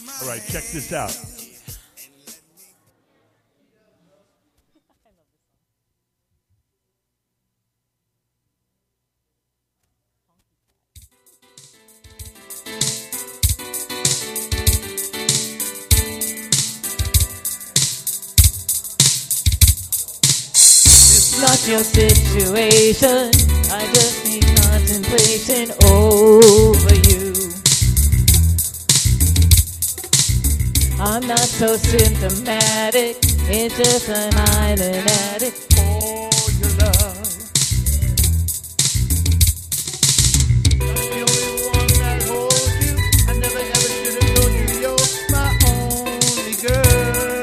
All right, check this out. Not your situation, I just need contemplation over you. I'm not so symptomatic, it's just an island addict for your love. I'm the only one that holds you. I never ever should have told you you're my only girl.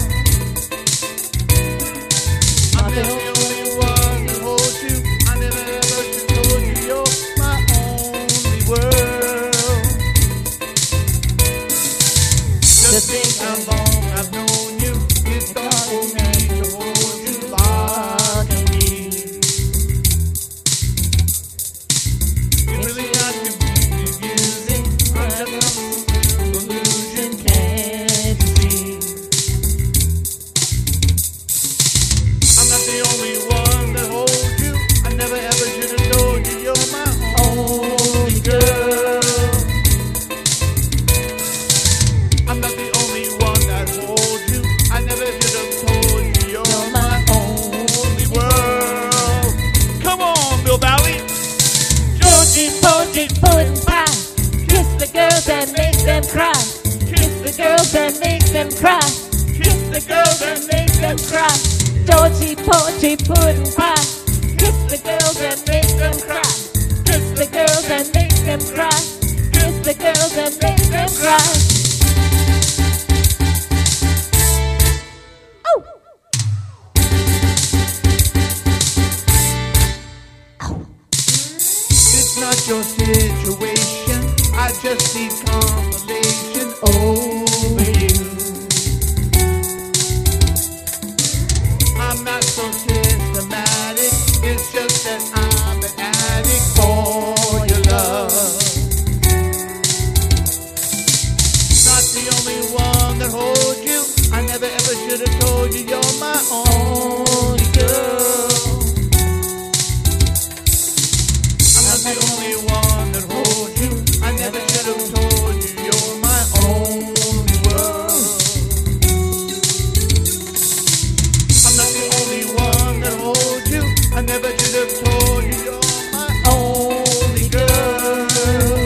I'm the only one that holds you. I never ever should have told you you're my only world. Just think how long I've known you. It's gone for me to hold you lock in me. It really got to be confusing. I'm just a illusion, can't you see? I'm not the only one that holds you. I never ever should have told you you're my only girl. I'm not the only one that holds you. I never should have told you you're my only world. Come on, Bill Valley. Georgie, Porgy, pudding pie. Kiss the girls and make them cry. Kiss the girls and make them cry. Kiss the girls and make them cry. Georgie, Porgy, pudding pie. Kiss the girls and make them cry. Kiss the girls and make them cry. Kiss the girls and make them cry. Oh! It's not your situation. I just need consolation over you. I'm not so systematic. It's just that I'm an addict for your love. Not the only one that holds you. I never ever should have told you you're my only girl. I'm not the only one that holds you. I never should have told you you're my only world. I'm not the only one that holds you. I never should have told you you're my only girl.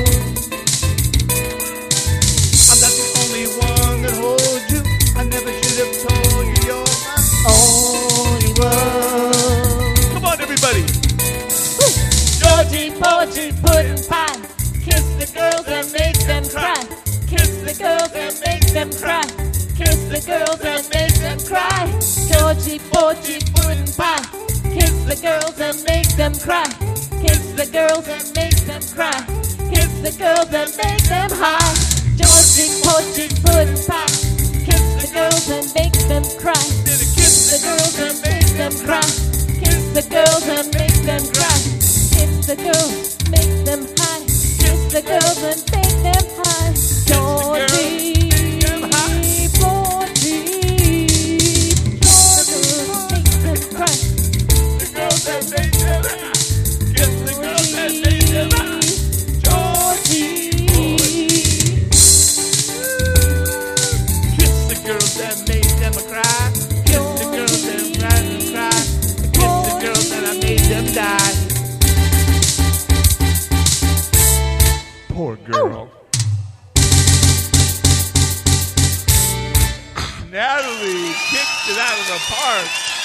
I'm not the only one that holds you. I never should have told you you're my only world. Come on, everybody. Georgie, Porgy, pudding pie. Kiss the girls and make them cry. Kiss the girls and make them cry. Kiss the girls and make them cry. Georgie, Porgy, pudding pie. Kiss the girls and make them cry. Kiss the girls and make them cry. Kiss the girls and make them high. Georgie, Porgy, pudding pie. Kiss the girls and make them cry. Kiss the girls and make them cry. Kiss the girls and make them cry. Kiss the girls, make them high. Kiss the girls and make them high. Georgie, Porgy, Georgie, make them cry. The girls that make them high. Kiss the girls that make them high. Georgie, Kiss the girls that made them cry. Kiss the girls that made them cry. Kiss the girls that I made them die. Poor girl. Natalie kicked it out of the park.